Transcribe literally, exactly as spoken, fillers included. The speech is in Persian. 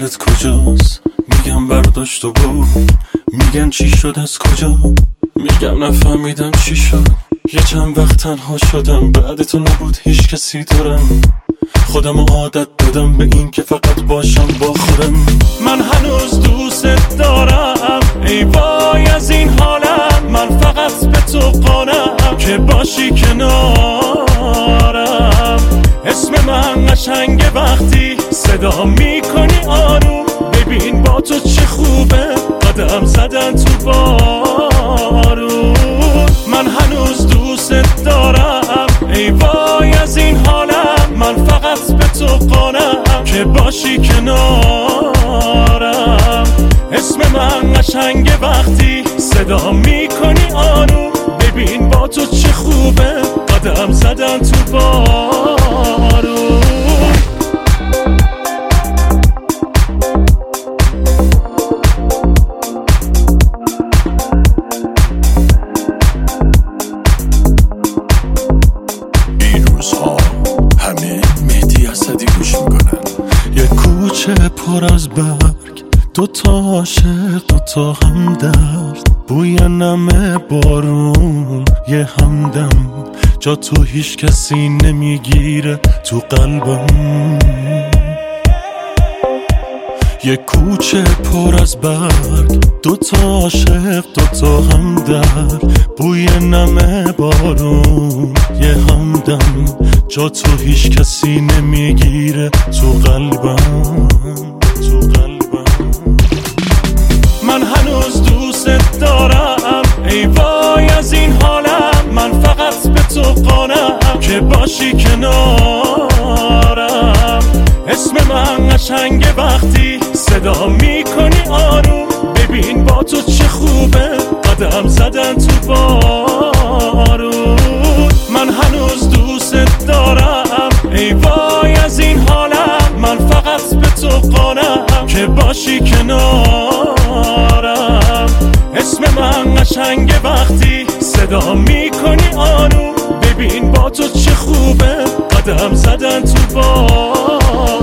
دلت کجاست؟ میگم برداشت و برو. میگن چی شد از کجا؟ میگم نفهمیدم چی شد. یه چند وقت تنها شدم، بعد تو نبود هیچ کسی دارم. خودم عادت دادم به این که فقط باشم با خودم. من هنوز دوست دارم، ای وای از این حالم. من فقط به تو قانعم که باشی کنارم. اسم من قشنگه وقتی صدا میکنی آروم. ببین با تو چه خوبه قدم زدن تو بارون. من هنوز دوست دارم، ای وای از این حالم. من فقط به تو قانعم که باشی کنارم. اسم من قشنگه وقتی صدا میکنی آروم. ببین با تو چه خوبه قدم زدن تو بارون. کوچه پر از برگ، دوتا عاشق دوتا همدرد. بوی نم بارون یه همدم. جا تو هیچ کسی نمیگیره تو قلبم. یه کوچه پر از برگ، دوتا عاشق دوتا همدرد. بوی نم بارون یه همدم. جا تو هیچ کسی نمیگیره تو قلبم، تو قلبم. من هنوز دوست دارم، ای وای از این حالم. من فقط به تو قانعم که باشی کنارم. اسم من قشنگه وقتی صدا میکنی آروم. ببین با تو چه خوبه قدم زدن تو بارون. من هنوز دوست دارم، ای وای از این حالم. من فقط به تو قانعم که باشی کنارم. اسم من قشنگه وقتی صدا میکنی آروم. ببین با تو چه خوبه قدم زدن تو بارون.